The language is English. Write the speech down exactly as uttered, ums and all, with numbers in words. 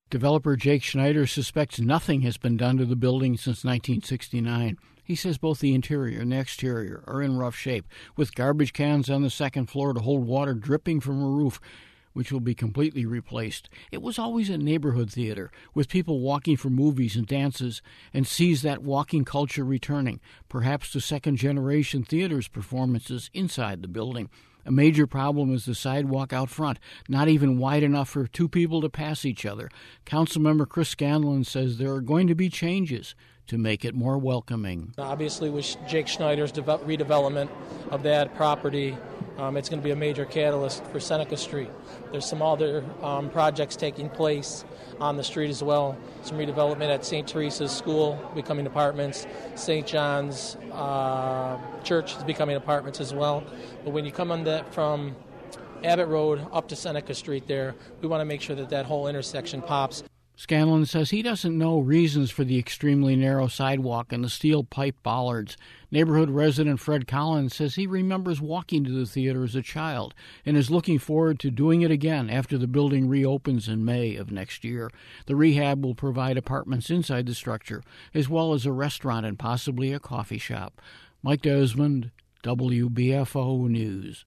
Developer Jake Schneider suspects nothing has been done to the building since nineteen sixty-nine. He says both the interior and the exterior are in rough shape, with garbage cans on the second floor to hold water dripping from a roof, which will be completely replaced. It was always a neighborhood theater, with people walking for movies and dances, and sees that walking culture returning, perhaps to second-generation theaters performances inside the building. A major problem is the sidewalk out front, not even wide enough for two people to pass each other. Councilmember Chris Scanlon says there are going to be changes to make it more welcoming. Obviously, with Jake Schneider's develop, redevelopment of that property, um, it's going to be a major catalyst for Seneca Street. There's some other um, projects taking place on the street as well. Some redevelopment at Saint Teresa's School, becoming apartments. Saint John's uh, Church is becoming apartments as well. But when you come on that from Abbott Road up to Seneca Street there, we want to make sure that that whole intersection pops. Scanlon says he doesn't know reasons for the extremely narrow sidewalk and the steel pipe bollards. Neighborhood resident Fred Collins says he remembers walking to the theater as a child and is looking forward to doing it again after the building reopens in May of next year. The rehab will provide apartments inside the structure, as well as a restaurant and possibly a coffee shop. Mike Desmond, W B F O News.